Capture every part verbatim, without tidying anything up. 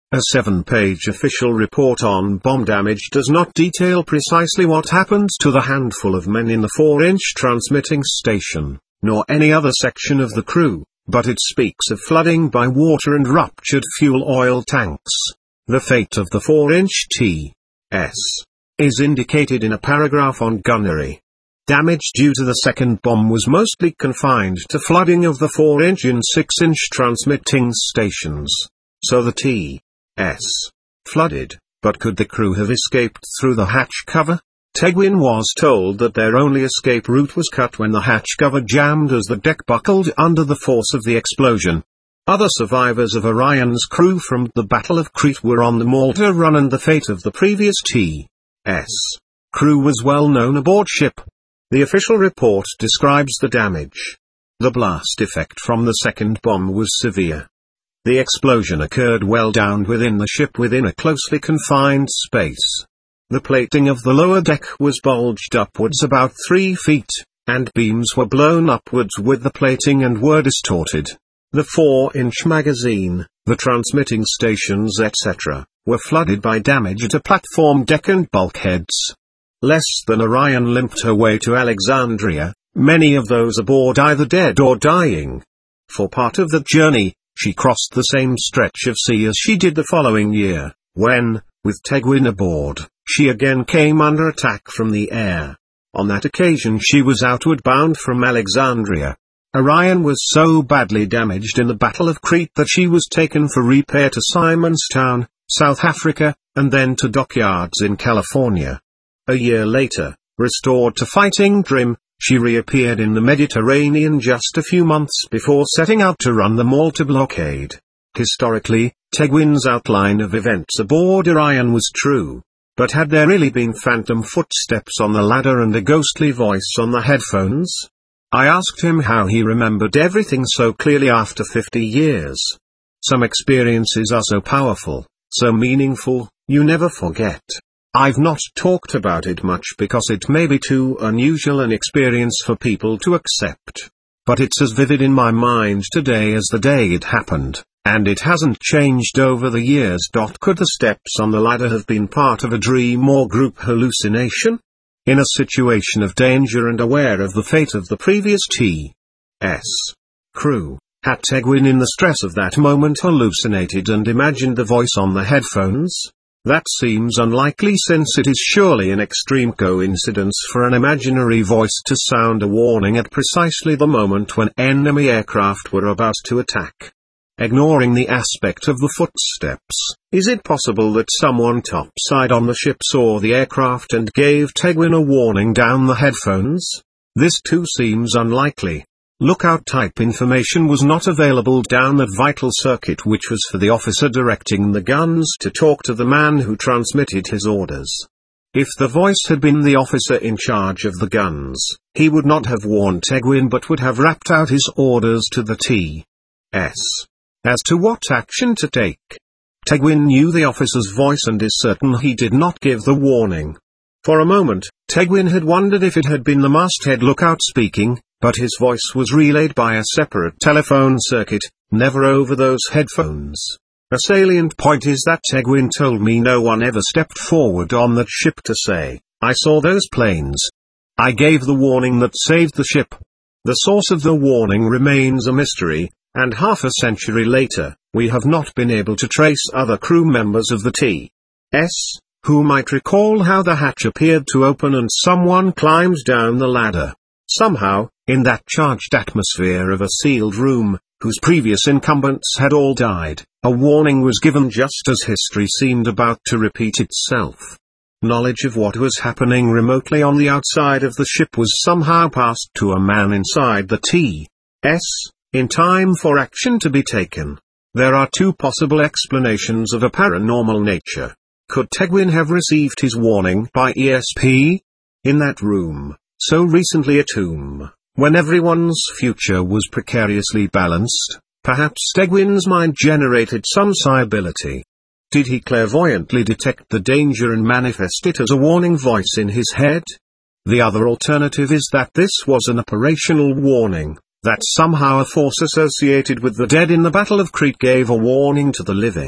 A seven-page official report on bomb damage does not detail precisely what happened to the handful of men in the four-inch transmitting station, nor any other section of the crew, but it speaks of flooding by water and ruptured fuel oil tanks. The fate of the four-inch T S is indicated in a paragraph on gunnery. Damage due to the second bomb was mostly confined to flooding of the four-inch and six-inch transmitting stations. So the T S flooded, but could the crew have escaped through the hatch cover? Tegwin was told that their only escape route was cut when the hatch cover jammed as the deck buckled under the force of the explosion. Other survivors of Orion's crew from the Battle of Crete were on the Malta run, and the fate of the previous T S crew was well known aboard ship. The official report describes the damage. The blast effect from the second bomb was severe. The explosion occurred well down within the ship within a closely confined space. The plating of the lower deck was bulged upwards about three feet, and beams were blown upwards with the plating and were distorted. The four-inch magazine, the transmitting stations et cetera, were flooded by damage at a platform deck and bulkheads. Less than Orion limped her way to Alexandria, many of those aboard either dead or dying. For part of the journey, she crossed the same stretch of sea as she did the following year, when, with Tegwin aboard, she again came under attack from the air. On that occasion she was outward bound from Alexandria. Orion was so badly damaged in the Battle of Crete that she was taken for repair to Simonstown, South Africa, and then to dockyards in California. A year later, restored to fighting trim, she reappeared in the Mediterranean just a few months before setting out to run the Malta blockade. Historically, Tegwin's outline of events aboard Orion was true. But had there really been phantom footsteps on the ladder and a ghostly voice on the headphones? I asked him how he remembered everything so clearly after fifty years. Some experiences are so powerful, so meaningful, you never forget. I've not talked about it much because it may be too unusual an experience for people to accept. But it's as vivid in my mind today as the day it happened, and it hasn't changed over the years. Could the steps on the ladder have been part of a dream or group hallucination? In a situation of danger and aware of the fate of the previous T S crew, had Tegwin in the stress of that moment hallucinated and imagined the voice on the headphones? That seems unlikely, since it is surely an extreme coincidence for an imaginary voice to sound a warning at precisely the moment when enemy aircraft were about to attack. Ignoring the aspect of the footsteps, is it possible that someone topside on the ship saw the aircraft and gave Tegwin a warning down the headphones? This too seems unlikely. Lookout type information was not available down that vital circuit, which was for the officer directing the guns to talk to the man who transmitted his orders. If the voice had been the officer in charge of the guns, he would not have warned Tegwin but would have rapped out his orders to the T S as to what action to take. Tegwin knew the officer's voice and is certain he did not give the warning. For a moment, Tegwin had wondered if it had been the masthead lookout speaking, but his voice was relayed by a separate telephone circuit, never over those headphones. A salient point is that Tegwin told me no one ever stepped forward on that ship to say, "I saw those planes. I gave the warning that saved the ship." The source of the warning remains a mystery, and half a century later, we have not been able to trace other crew members of the T S, who might recall how the hatch appeared to open and someone climbed down the ladder. Somehow, in that charged atmosphere of a sealed room, whose previous incumbents had all died, a warning was given just as history seemed about to repeat itself. Knowledge of what was happening remotely on the outside of the ship was somehow passed to a man inside the T S, in time for action to be taken. There are two possible explanations of a paranormal nature. Could Tegwin have received his warning by E S P? In that room, so recently a tomb, when everyone's future was precariously balanced, perhaps Tegwin's mind generated some psi-ability. Did he clairvoyantly detect the danger and manifest it as a warning voice in his head? The other alternative is that this was an operational warning, that somehow a force associated with the dead in the Battle of Crete gave a warning to the living.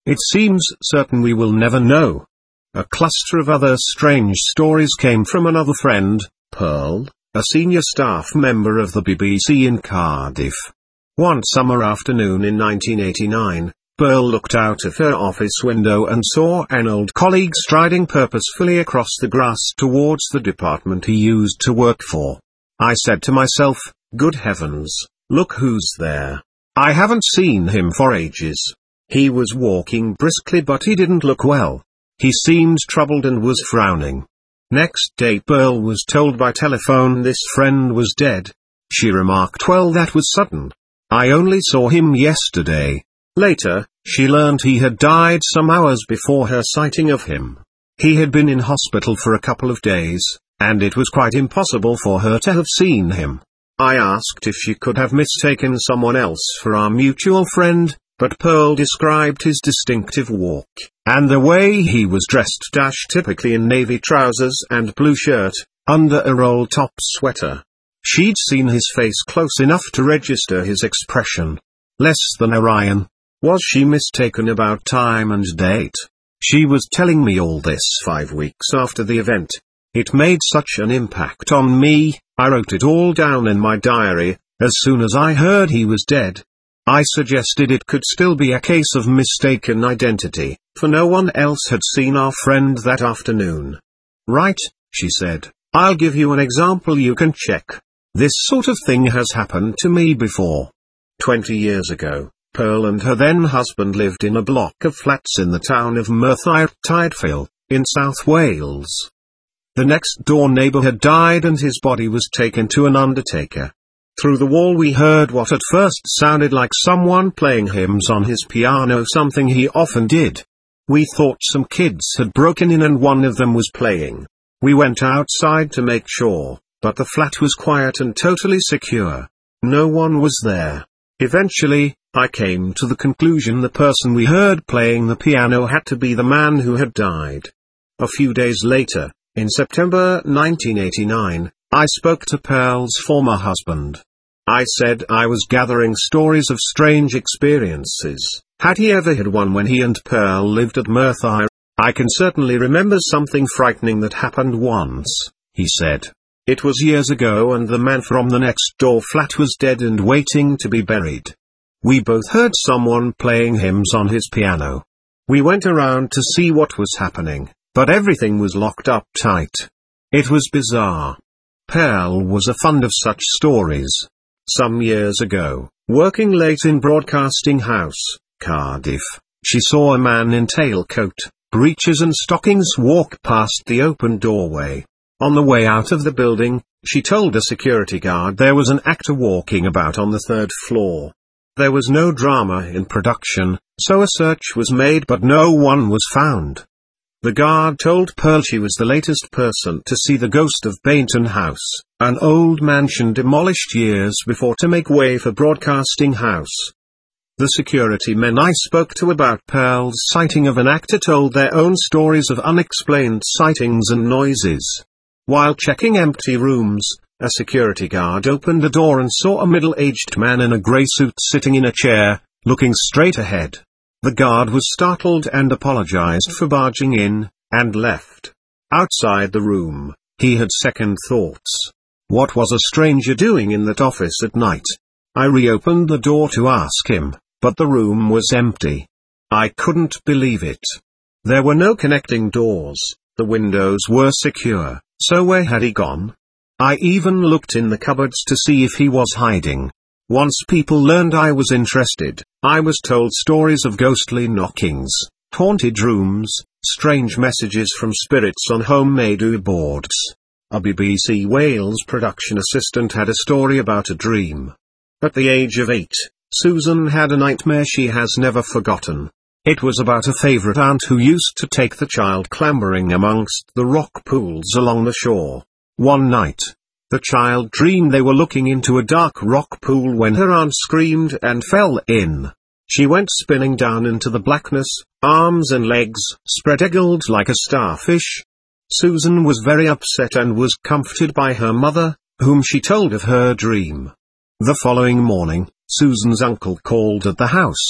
It seems certain we will never know. A cluster of other strange stories came from another friend, Pearl, a senior staff member of the B B C in Cardiff. One summer afternoon in nineteen eighty-nine, Pearl looked out of her office window and saw an old colleague striding purposefully across the grass towards the department he used to work for. I said to myself, good heavens, look who's there. I haven't seen him for ages. He was walking briskly but he didn't look well. He seemed troubled and was frowning. Next day Pearl was told by telephone this friend was dead. She remarked, well, that was sudden. I only saw him yesterday. Later, she learned he had died some hours before her sighting of him. He had been in hospital for a couple of days, and it was quite impossible for her to have seen him. I asked if she could have mistaken someone else for our mutual friend, but Pearl described his distinctive walk, and the way he was dressed dash typically in navy trousers and blue shirt, under a roll-top sweater. She'd seen his face close enough to register his expression. Less than Orion. Was she mistaken about time and date? She was telling me all this five weeks after the event. It made such an impact on me, I wrote it all down in my diary. As soon as I heard he was dead, I suggested it could still be a case of mistaken identity, for no one else had seen our friend that afternoon. Right, she said, I'll give you an example you can check. This sort of thing has happened to me before. Twenty years ago, Pearl and her then-husband lived in a block of flats in the town of Merthyr Tydfil, in South Wales. The next-door neighbour had died and his body was taken to an undertaker. Through the wall we heard what at first sounded like someone playing hymns on his piano, something he often did. We thought some kids had broken in and one of them was playing. We went outside to make sure, but the flat was quiet and totally secure. No one was there. Eventually, I came to the conclusion the person we heard playing the piano had to be the man who had died. A few days later, in September nineteen eighty-nine, I spoke to Pearl's former husband. I said I was gathering stories of strange experiences. Had he ever had one when he and Pearl lived at Merthyr? I can certainly remember something frightening that happened once, he said. It was years ago and the man from the next door flat was dead and waiting to be buried. We both heard someone playing hymns on his piano. We went around to see what was happening, but everything was locked up tight. It was bizarre. Pearl was a fond of such stories. Some years ago, working late in Broadcasting House, Cardiff, she saw a man in tailcoat, breeches and stockings walk past the open doorway. On the way out of the building, she told a security guard there was an actor walking about on the third floor. There was no drama in production, so a search was made but no one was found. The guard told Pearl she was the latest person to see the ghost of Bainton House, an old mansion demolished years before to make way for Broadcasting House. The security men I spoke to about Pearl's sighting of an actor told their own stories of unexplained sightings and noises. While checking empty rooms, a security guard opened a door and saw a middle-aged man in a grey suit sitting in a chair, looking straight ahead. The guard was startled and apologized for barging in, and left. Outside the room, he had second thoughts. What was a stranger doing in that office at night? I reopened the door to ask him, but the room was empty. I couldn't believe it. There were no connecting doors, the windows were secure, so where had he gone? I even looked in the cupboards to see if he was hiding. Once people learned I was interested, I was told stories of ghostly knockings, haunted rooms, strange messages from spirits on homemade boards. A B B C Wales production assistant had a story about a dream. At the age of eight, Susan had a nightmare she has never forgotten. It was about a favourite aunt who used to take the child clambering amongst the rock pools along the shore. One night, the child dreamed they were looking into a dark rock pool when her aunt screamed and fell in. She went spinning down into the blackness, arms and legs spread-eagled like a starfish. Susan was very upset and was comforted by her mother, whom she told of her dream. The following morning, Susan's uncle called at the house.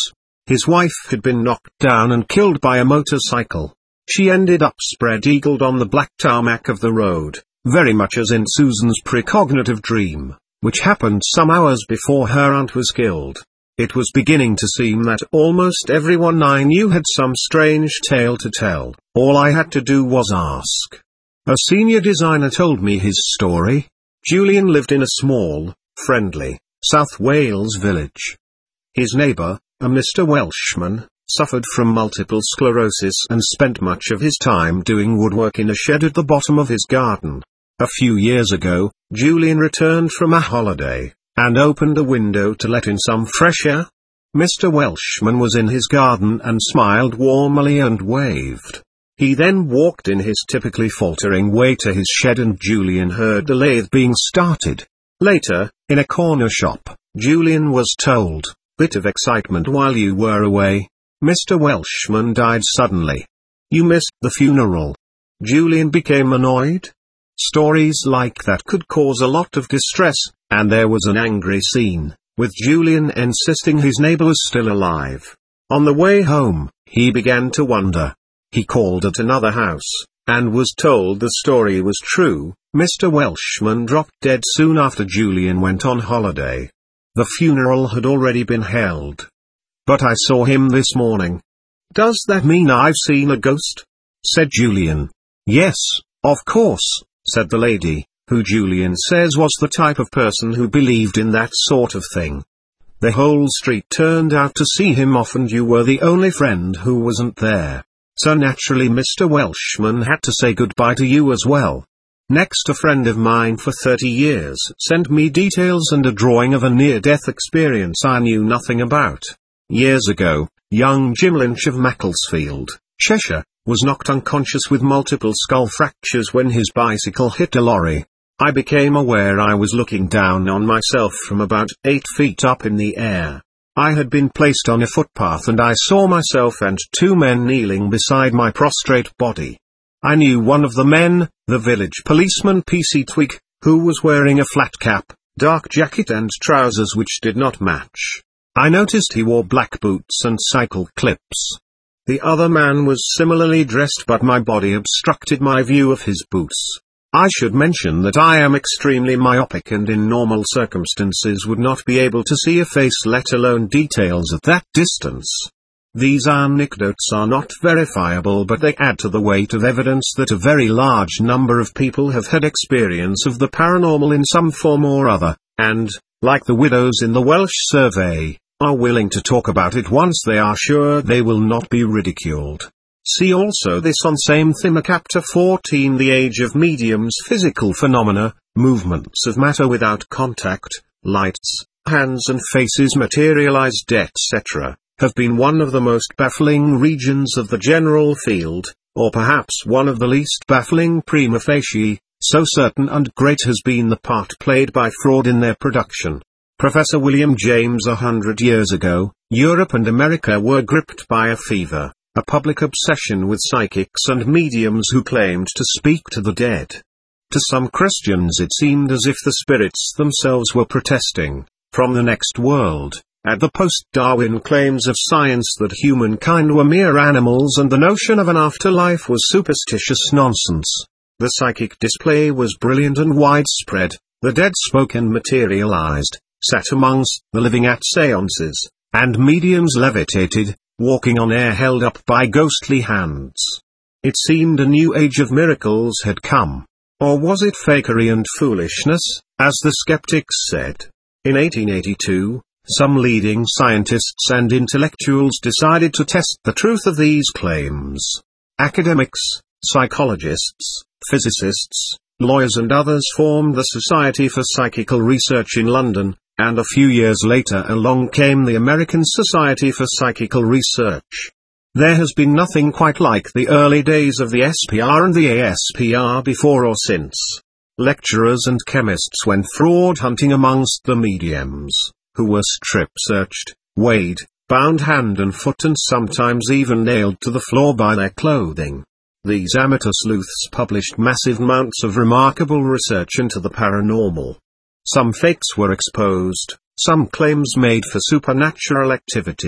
His wife had been knocked down and killed by a motorcycle. She ended up spread-eagled on the black tarmac of the road, very much as in Susan's precognitive dream, which happened some hours before her aunt was killed. It was beginning to seem that almost everyone I knew had some strange tale to tell. All I had to do was ask. A senior designer told me his story. Julian lived in a small, friendly, South Wales village. His neighbour, a Mister Welshman, suffered from multiple sclerosis and spent much of his time doing woodwork in a shed at the bottom of his garden. A few years ago, Julian returned from a holiday, and opened a window to let in some fresh air. Mister Welshman was in his garden and smiled warmly and waved. He then walked in his typically faltering way to his shed and Julian heard the lathe being started. Later, in a corner shop, Julian was told, "Bit of excitement while you were away. Mister Welshman died suddenly. You missed the funeral." Julian became annoyed. Stories like that could cause a lot of distress, and there was an angry scene, with Julian insisting his neighbor was still alive. On the way home, he began to wonder. He called at another house, and was told the story was true. Mister Welshman dropped dead soon after Julian went on holiday. The funeral had already been held. "But I saw him this morning." "Does that mean I've seen a ghost?" said Julian. "Yes, of course," said the lady, who Julian says was the type of person who believed in that sort of thing. "The whole street turned out to see him off and you were the only friend who wasn't there. So naturally Mister Welshman had to say goodbye to you as well." Next, a friend of mine for thirty years sent me details and a drawing of a near-death experience I knew nothing about. Years ago, young Jim Lynch of Macclesfield, Cheshire, was knocked unconscious with multiple skull fractures when his bicycle hit a lorry. I became aware I was looking down on myself from about eight feet up in the air. I had been placed on a footpath and I saw myself and two men kneeling beside my prostrate body. I knew one of the men, the village policeman P C Twig, who was wearing a flat cap, dark jacket and trousers which did not match. I noticed he wore black boots and cycle clips. The other man was similarly dressed but my body obstructed my view of his boots. I should mention that I am extremely myopic and in normal circumstances would not be able to see a face, let alone details at that distance. These anecdotes are not verifiable, but they add to the weight of evidence that a very large number of people have had experience of the paranormal in some form or other, and, like the widows in the Welsh survey, are willing to talk about it once they are sure they will not be ridiculed. See also this on same theme chapter fourteen, The Age of Mediums. Physical phenomena, movements of matter without contact, lights, hands and faces materialized et cetera, have been one of the most baffling regions of the general field, or perhaps one of the least baffling prima facie, so certain and great has been the part played by fraud in their production. Professor William James. A hundred years ago, Europe and America were gripped by a fever, a public obsession with psychics and mediums who claimed to speak to the dead. To some Christians it seemed as if the spirits themselves were protesting, from the next world, at the post-Darwin claims of science that humankind were mere animals and the notion of an afterlife was superstitious nonsense. The psychic display was brilliant and widespread, the dead spoke and materialized, sat amongst the living at seances, and mediums levitated, walking on air held up by ghostly hands. It seemed a new age of miracles had come. Or was it fakery and foolishness, as the skeptics said? In eighteen eighty-two, some leading scientists and intellectuals decided to test the truth of these claims. Academics, psychologists, physicists, lawyers and others formed the Society for Psychical Research in London, and a few years later along came the American Society for Psychical Research. There has been nothing quite like the early days of the S P R and the A S P R before or since. Lecturers and chemists went fraud hunting amongst the mediums, who were strip-searched, weighed, bound hand and foot and sometimes even nailed to the floor by their clothing. These amateur sleuths published massive amounts of remarkable research into the paranormal. Some fakes were exposed, some claims made for supernatural activity.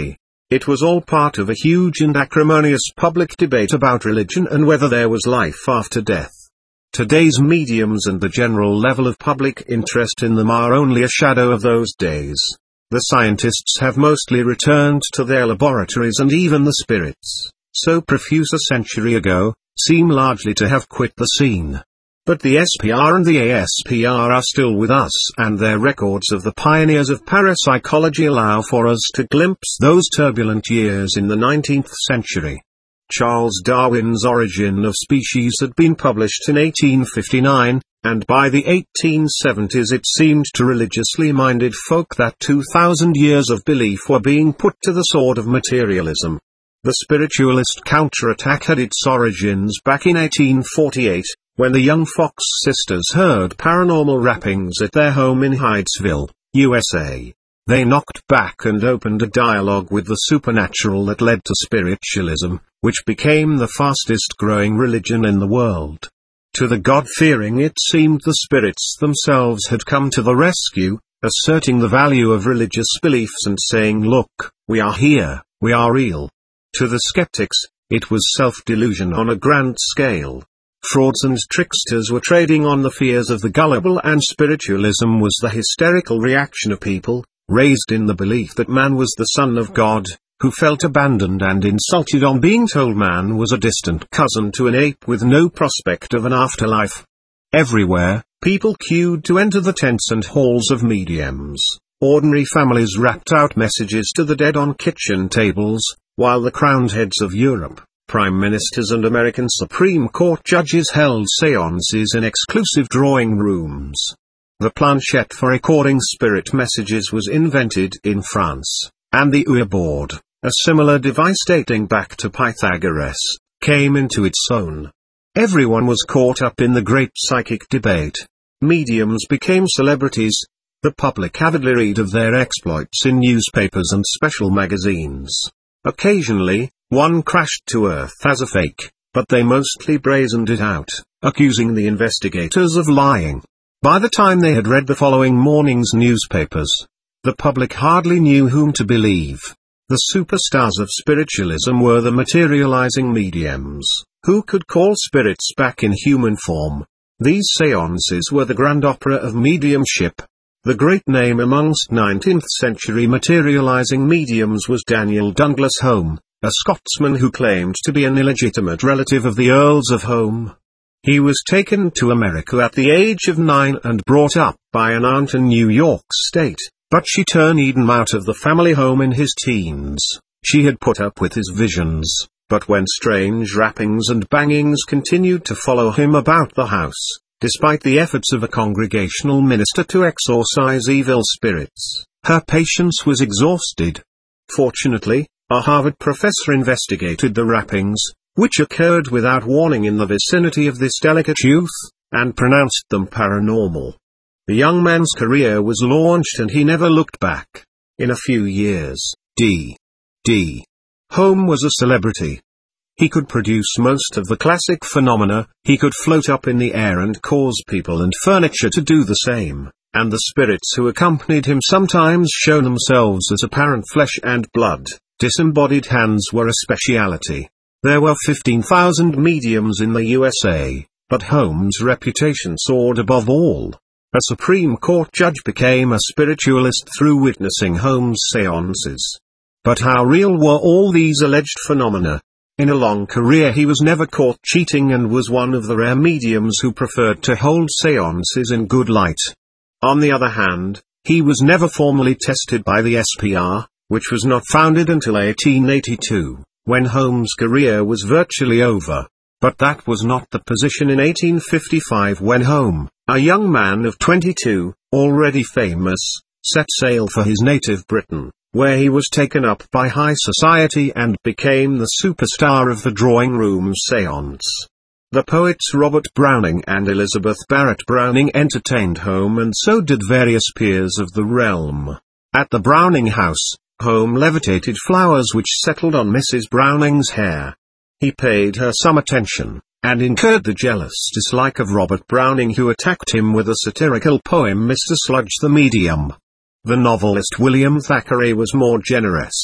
It was all part of a huge and acrimonious public debate about religion and whether there was life after death. Today's mediums and the general level of public interest in them are only a shadow of those days. The scientists have mostly returned to their laboratories, and even the spirits, so profuse a century ago, seem largely to have quit the scene. But the S P R and the A S P R are still with us, and their records of the pioneers of parapsychology allow for us to glimpse those turbulent years in the nineteenth century. Charles Darwin's Origin of Species had been published in eighteen fifty-nine, and by the eighteen seventies it seemed to religiously minded folk that two thousand years of belief were being put to the sword of materialism. The spiritualist counterattack had its origins back in eighteen forty-eight, when the young Fox sisters heard paranormal rappings at their home in Hydesville, U S A. They knocked back and opened a dialogue with the supernatural that led to spiritualism, which became the fastest growing religion in the world. To the God-fearing it seemed the spirits themselves had come to the rescue, asserting the value of religious beliefs and saying, "Look, we are here, we are real." To the skeptics, it was self-delusion on a grand scale. Frauds and tricksters were trading on the fears of the gullible, and spiritualism was the hysterical reaction of people, raised in the belief that man was the son of God, who felt abandoned and insulted on being told man was a distant cousin to an ape with no prospect of an afterlife. Everywhere, people queued to enter the tents and halls of mediums. Ordinary families rapped out messages to the dead on kitchen tables, while the crowned heads of Europe, prime ministers and American Supreme Court judges held séances in exclusive drawing rooms. The planchette for recording spirit messages was invented in France, and the Ouija board, a similar device dating back to Pythagoras, came into its own. Everyone was caught up in the great psychic debate. Mediums became celebrities. The public avidly read of their exploits in newspapers and special magazines. Occasionally, one crashed to earth as a fake, but they mostly brazened it out, accusing the investigators of lying. By the time they had read the following morning's newspapers, the public hardly knew whom to believe. The superstars of spiritualism were the materializing mediums, who could call spirits back in human form. These seances were the grand opera of mediumship. The great name amongst nineteenth century materializing mediums was Daniel Douglas Home, a Scotsman who claimed to be an illegitimate relative of the Earls of Home. He was taken to America at the age of nine and brought up by an aunt in New York State, but she turned him out of the family home in his teens. She had put up with his visions, but when strange rappings and bangings continued to follow him about the house, despite the efforts of a congregational minister to exorcise evil spirits, her patience was exhausted. Fortunately, a Harvard professor investigated the rappings, which occurred without warning in the vicinity of this delicate youth, and pronounced them paranormal. The young man's career was launched and he never looked back. In a few years, D. D. Home was a celebrity. He could produce most of the classic phenomena, he could float up in the air and cause people and furniture to do the same, and the spirits who accompanied him sometimes show themselves as apparent flesh and blood. Disembodied hands were a speciality. There were fifteen thousand mediums in the U S A, but Holmes' reputation soared above all. A Supreme Court judge became a spiritualist through witnessing Holmes' seances. But how real were all these alleged phenomena? In a long career he was never caught cheating and was one of the rare mediums who preferred to hold seances in good light. On the other hand, he was never formally tested by the S P R, which was not founded until eighteen eighty-two, when Holmes' career was virtually over. But that was not the position in eighteen fifty-five when Home, a young man of twenty-two, already famous, set sail for his native Britain, where he was taken up by high society and became the superstar of the drawing room séance. The poets Robert Browning and Elizabeth Barrett Browning entertained Home, and so did various peers of the realm. At the Browning house, Home levitated flowers which settled on Missus Browning's hair. He paid her some attention, and incurred the jealous dislike of Robert Browning, who attacked him with a satirical poem, Mister Sludge the Medium. The novelist William Thackeray was more generous.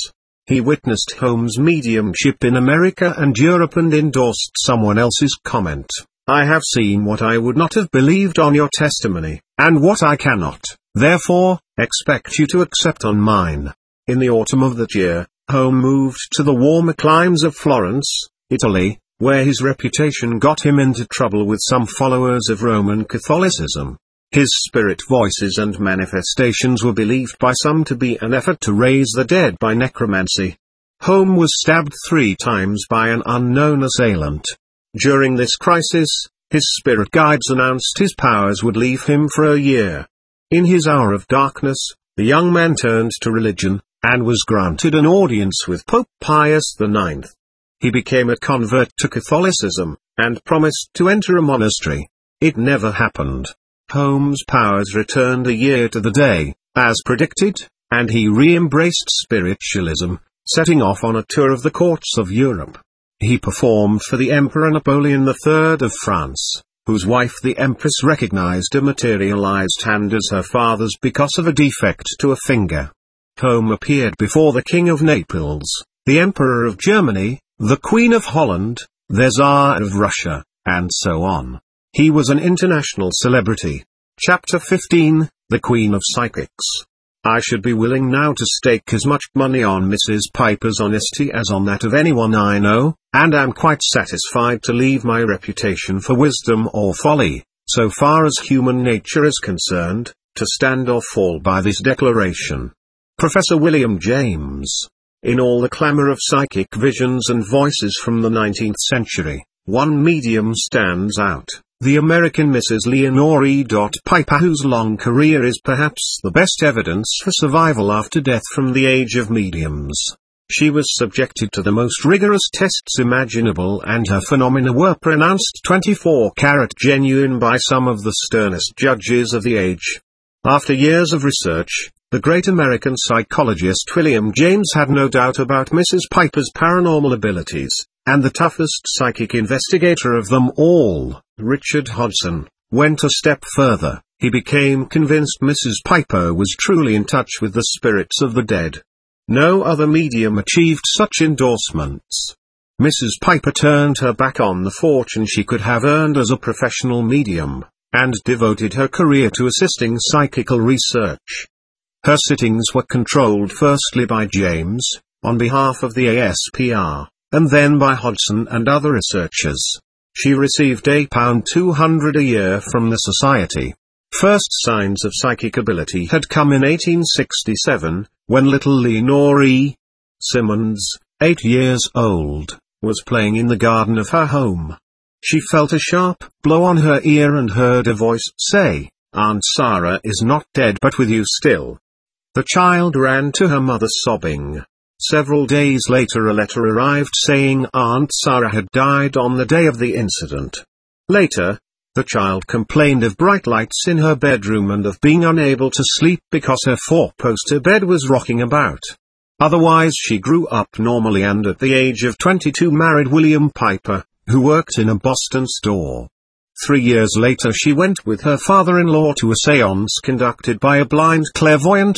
He witnessed Holmes' mediumship in America and Europe and endorsed someone else's comment. "I have seen what I would not have believed on your testimony, and what I cannot, therefore, expect you to accept on mine." In the autumn of that year, Holmes moved to the warmer climes of Florence, Italy, where his reputation got him into trouble with some followers of Roman Catholicism. His spirit voices and manifestations were believed by some to be an effort to raise the dead by necromancy. Holmes was stabbed three times by an unknown assailant. During this crisis, his spirit guides announced his powers would leave him for a year. In his hour of darkness, the young man turned to religion, and was granted an audience with Pope Pius the ninth. He became a convert to Catholicism, and promised to enter a monastery. It never happened. Holmes' powers returned a year to the day, as predicted, and he re-embraced spiritualism, setting off on a tour of the courts of Europe. He performed for the Emperor Napoleon the third of France, whose wife the Empress recognized a materialized hand as her father's because of a defect to a finger. Holmes appeared before the King of Naples, the Emperor of Germany, the Queen of Holland, the Tsar of Russia, and so on. He was an international celebrity. Chapter fifteen, The Queen of Psychics. I should be willing now to stake as much money on Missus Piper's honesty as on that of anyone I know, and am quite satisfied to leave my reputation for wisdom or folly, so far as human nature is concerned, to stand or fall by this declaration. Professor William James. In all the clamor of psychic visions and voices from the nineteenth century, one medium stands out. The American Missus Leonore E. Piper, whose long career is perhaps the best evidence for survival after death from the age of mediums. She was subjected to the most rigorous tests imaginable, and her phenomena were pronounced twenty-four carat genuine by some of the sternest judges of the age. After years of research, the great American psychologist William James had no doubt about Missus Piper's paranormal abilities, and the toughest psychic investigator of them all, Richard Hodgson, went a step further. He became convinced Missus Piper was truly in touch with the spirits of the dead. No other medium achieved such endorsements. Missus Piper turned her back on the fortune she could have earned as a professional medium, and devoted her career to assisting psychical research. Her sittings were controlled firstly by James, on behalf of the A S P R, and then by Hodgson and other researchers. She received a pound two hundred a year from the society. First signs of psychic ability had come in eighteen sixty-seven, when little Leonore E. Simmons, eight years old, was playing in the garden of her home. She felt a sharp blow on her ear and heard a voice say, "Aunt Sarah is not dead but with you still." The child ran to her mother sobbing. Several days later a letter arrived saying Aunt Sarah had died on the day of the incident. Later, the child complained of bright lights in her bedroom and of being unable to sleep because her four-poster bed was rocking about. Otherwise she grew up normally and at the age of twenty-two married William Piper, who worked in a Boston store. Three years later she went with her father-in-law to a séance conducted by a blind clairvoyant,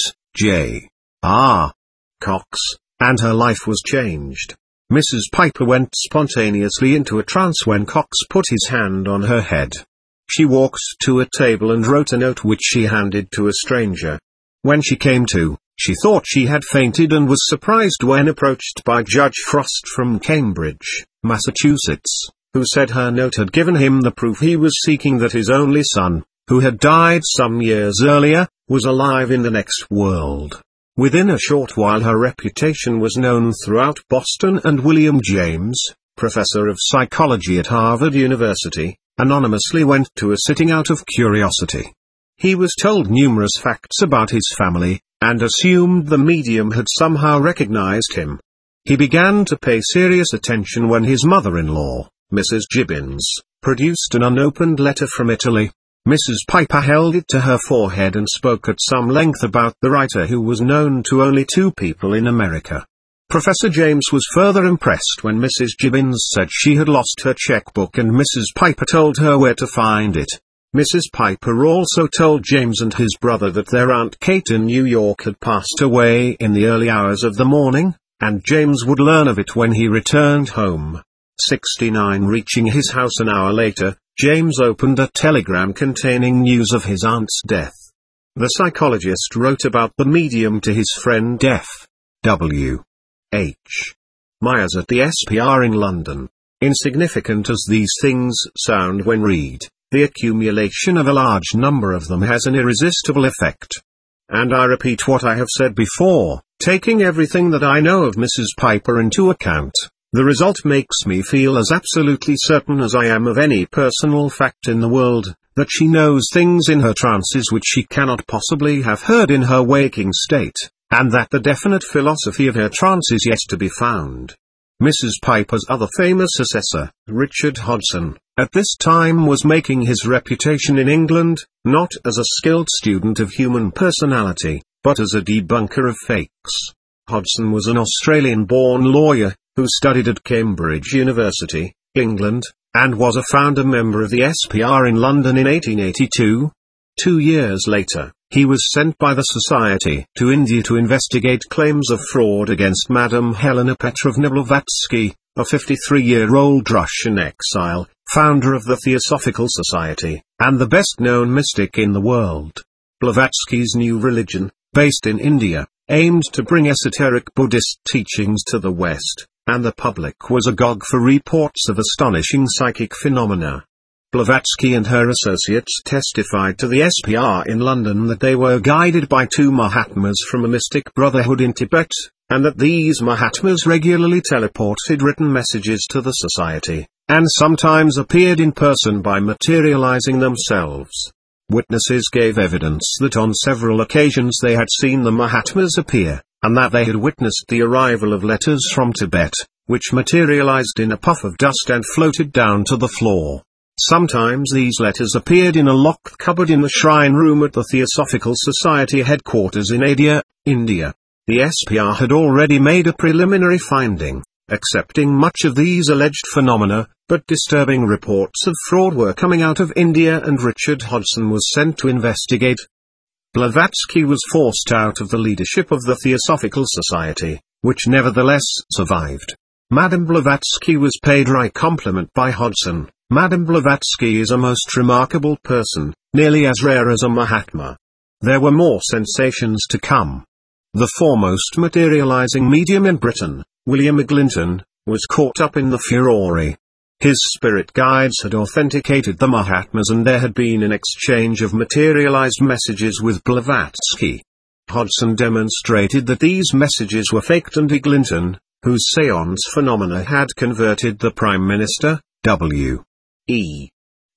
J R Cox, and her life was changed. Missus Piper went spontaneously into a trance when Cox put his hand on her head. She walked to a table and wrote a note which she handed to a stranger. When she came to, she thought she had fainted and was surprised when approached by Judge Frost from Cambridge, Massachusetts, who said her note had given him the proof he was seeking that his only son, who had died some years earlier, was alive in the next world. Within a short while her reputation was known throughout Boston, and William James, professor of psychology at Harvard University, anonymously went to a sitting out of curiosity. He was told numerous facts about his family, and assumed the medium had somehow recognized him. He began to pay serious attention when his mother-in-law, Missus Gibbons, produced an unopened letter from Italy. Missus Piper held it to her forehead and spoke at some length about the writer, who was known to only two people in America. Professor James was further impressed when Missus Gibbons said she had lost her checkbook and Missus Piper told her where to find it. Missus Piper also told James and his brother that their Aunt Kate in New York had passed away in the early hours of the morning, and James would learn of it when he returned home. sixty-nine Reaching his house an hour later, James opened a telegram containing news of his aunt's death. The psychologist wrote about the medium to his friend F. W. H. Myers at the S P R in London. Insignificant as these things sound when read, the accumulation of a large number of them has an irresistible effect. And I repeat what I have said before, taking everything that I know of Missus Piper into account, the result makes me feel as absolutely certain as I am of any personal fact in the world, that she knows things in her trances which she cannot possibly have heard in her waking state, and that the definite philosophy of her trance is yet to be found. Missus Piper's other famous assessor, Richard Hodgson, at this time was making his reputation in England, not as a skilled student of human personality, but as a debunker of fakes. Hodgson was an Australian-born lawyer, who studied at Cambridge University, England, and was a founder member of the S P R in London in eighteen eighty-two. Two years later, he was sent by the Society to India to investigate claims of fraud against Madame Helena Petrovna Blavatsky, a fifty-three-year-old Russian exile, founder of the Theosophical Society, and the best-known mystic in the world. Blavatsky's new religion, based in India, aimed to bring esoteric Buddhist teachings to the West, and the public was agog for reports of astonishing psychic phenomena. Blavatsky and her associates testified to the S P R in London that they were guided by two Mahatmas from a mystic brotherhood in Tibet, and that these Mahatmas regularly teleported written messages to the Society, and sometimes appeared in person by materializing themselves. Witnesses gave evidence that on several occasions they had seen the Mahatmas appear, and that they had witnessed the arrival of letters from Tibet, which materialized in a puff of dust and floated down to the floor. Sometimes these letters appeared in a locked cupboard in the shrine room at the Theosophical Society headquarters in Adia, India. The S P R had already made a preliminary finding, accepting much of these alleged phenomena, but disturbing reports of fraud were coming out of India and Richard Hodgson was sent to investigate. Blavatsky was forced out of the leadership of the Theosophical Society, which nevertheless survived. Madame Blavatsky was paid wry compliment by Hodgson. Madame Blavatsky is a most remarkable person, nearly as rare as a Mahatma. There were more sensations to come. The foremost materializing medium in Britain, William Eglinton, was caught up in the furore. His spirit guides had authenticated the Mahatmas and there had been an exchange of materialized messages with Blavatsky. Hodgson demonstrated that these messages were faked and Eglinton, whose seance phenomena had converted the Prime Minister, W. E.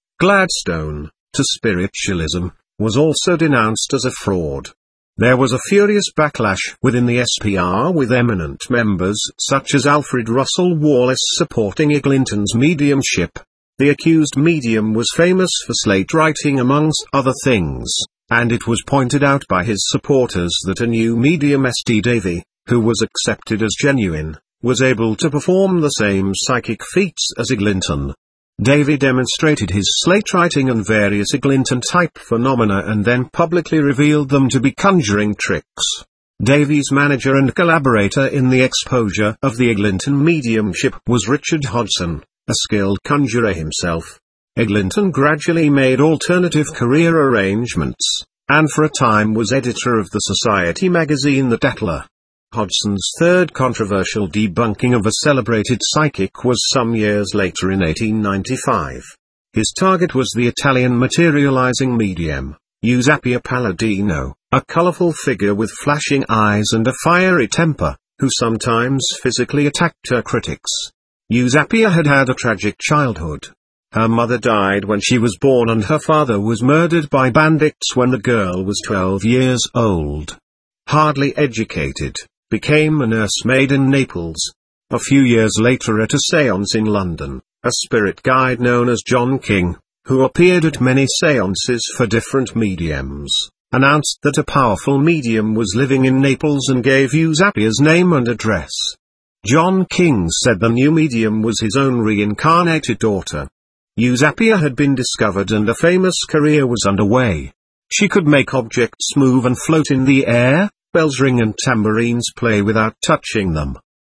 Gladstone, to spiritualism, was also denounced as a fraud. There was a furious backlash within the S P R with eminent members such as Alfred Russel Wallace supporting Eglinton's mediumship. The accused medium was famous for slate writing amongst other things, and it was pointed out by his supporters that a new medium S D Davy, who was accepted as genuine, was able to perform the same psychic feats as Eglinton. Davy demonstrated his slate writing and various Eglinton-type phenomena and then publicly revealed them to be conjuring tricks. Davy's manager and collaborator in the exposure of the Eglinton mediumship was Richard Hodgson, a skilled conjurer himself. Eglinton gradually made alternative career arrangements, and for a time was editor of the Society magazine The Tatler. Hodgson's third controversial debunking of a celebrated psychic was some years later in eighteen ninety-five. His target was the Italian materializing medium, Eusapia Palladino, a colorful figure with flashing eyes and a fiery temper, who sometimes physically attacked her critics. Eusapia had had a tragic childhood. Her mother died when she was born and her father was murdered by bandits when the girl was twelve years old. Hardly educated, became a nursemaid in Naples. A few years later at a séance in London, a spirit guide known as John King, who appeared at many séances for different mediums, announced that a powerful medium was living in Naples and gave Eusapia's name and address. John King said the new medium was his own reincarnated daughter. Eusapia had been discovered and a famous career was underway. She could make objects move and float in the air, bells ring and tambourines play without touching them.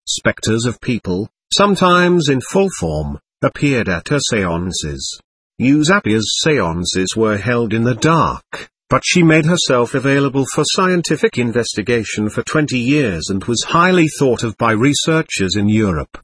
Spectres of people, sometimes in full form, appeared at her séances. Eusapia's séances were held in the dark, but she made herself available for scientific investigation for twenty years and was highly thought of by researchers in Europe.